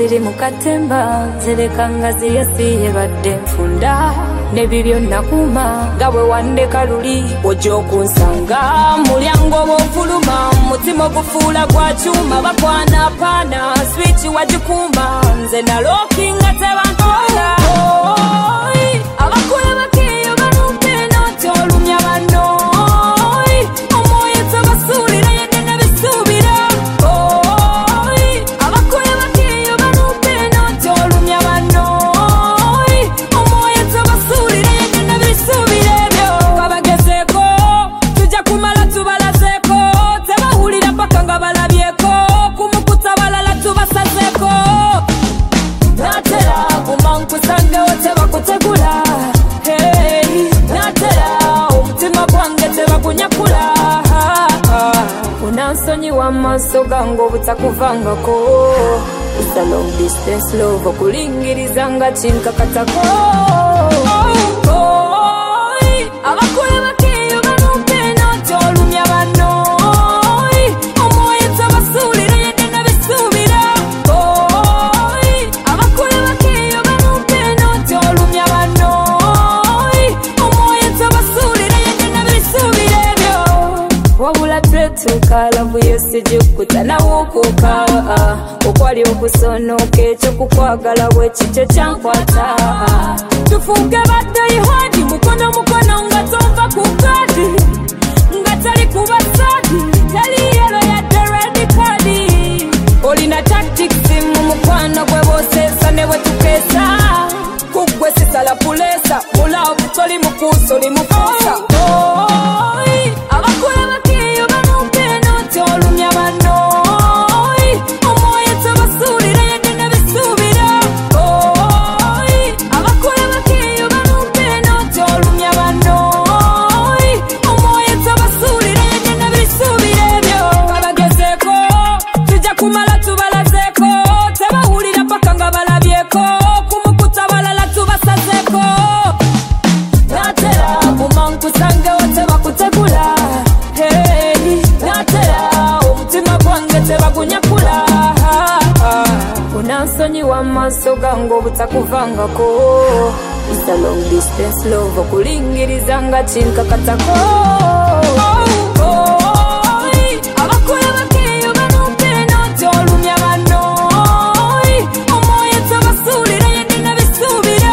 ziri mu katemba zireka nga ziyasiye badde nfunda nebibyo nakuma nga bwe wandeka luli ojja okunsanga mulyango bw'ofuluma mutima ogufuula gwa kyuma bakwana paana switch wagikuma nze nalookinga tebankola abakula bakeeyo balumpe noti olumya banno omwoyo tebasuulira yedde nebisuubira abakula bakeeyo balumpe noti olumya banno omwoyo tebasuulira yedde nebisuubira ebyo kabagezeeko tujja kumala tubalazeeko tebawulira paka nga balabyeko kumukuta balala tubasazeeko natera kumankusangewo tebakutegula natera omutima gwange tebagunyakula unansonyi w'amaaso gange obutakuvangako It's a long distance love okulingiriza nga kinkakatako abakula bakeeyo balumpe noti olumya banno omwoyo tebasuulira yedde nebisuubira abakula bakeeyo balumpe noti olumya banno omwoyo tebasuulira yedde nebisuubira ebyo wabula twetuuka lavu yesijikuta nawukuuka okwali okusonoka ekyo kukwagala bwekikyo kyankwata tufuuke baddaihadi mukono nga tonva ku kadi nga tali kubasaadi tali yelo yadde redi kadi olina tactics mu mukwano gwe boseesa ne bwe tukeesa kuggwe sisala puleesa mulavu toli mukuusa oli mufuusa abakula bakeeyo balumpe noti olumya banno omwoyo tebasuulira yedde nebisuubira abakula bakeeyo balumpe noti olumya banno omwoyo tebasuulira yedde nebisuubira ebyo kabagezeeko tujja kumala tubalazeeko tebawulira paka nga balabyeko kumukuta balala tubasazeeko natera kumankusangewo tebakutegula natera omutima gwange tebagunyakula unansonyi w'amaaso gange obutakuvangako It's a long distance love okulingiriza nga kinkakatako abakula bakeeyo balumpe noti olumya banno omwoyo tebasuulira yedde nebisuubira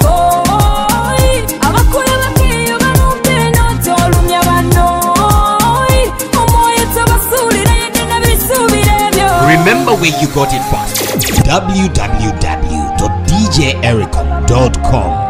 abakula bakeeyo balumpe noti olumya banno omwoyo tebasuulira yedde nebisuubira ebyo. Remember where you got it from. www.djericom.com